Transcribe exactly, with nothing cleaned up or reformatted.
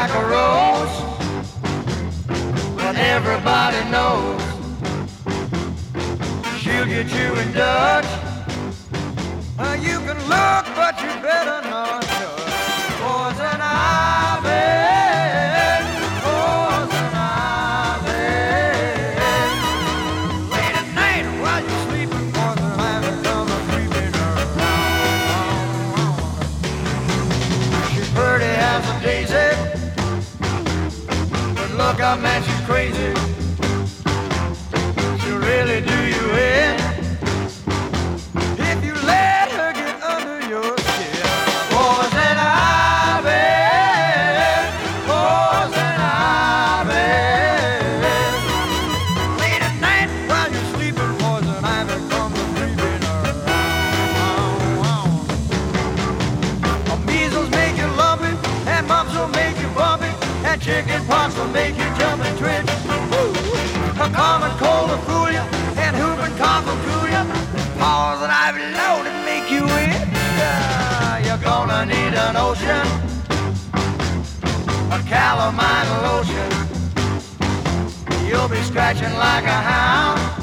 like a rose, but everybody knows she'll get you in Dutch. Uh, you can look, but you better not touch. Poison ivy, poison ivy. Late at night while you're sleeping, poison ivy come a creeping around. She's pretty as a daisy, but look out, man, she's crazy. She'll really do you in if you let her get under your skin. Poison ivy, poison ivy. Late at night while you're sleeping, poison ivy comes a creeping around. Measles make you lumpy, and mumps will make you bumpy, and chicken pox will make you jump and twitch. A common cold will fool you, and whooping cough will cool you. Poison ivy load to make you itch. Uh, you're gonna need an ocean, a calamine lotion. You'll be scratching like a hound.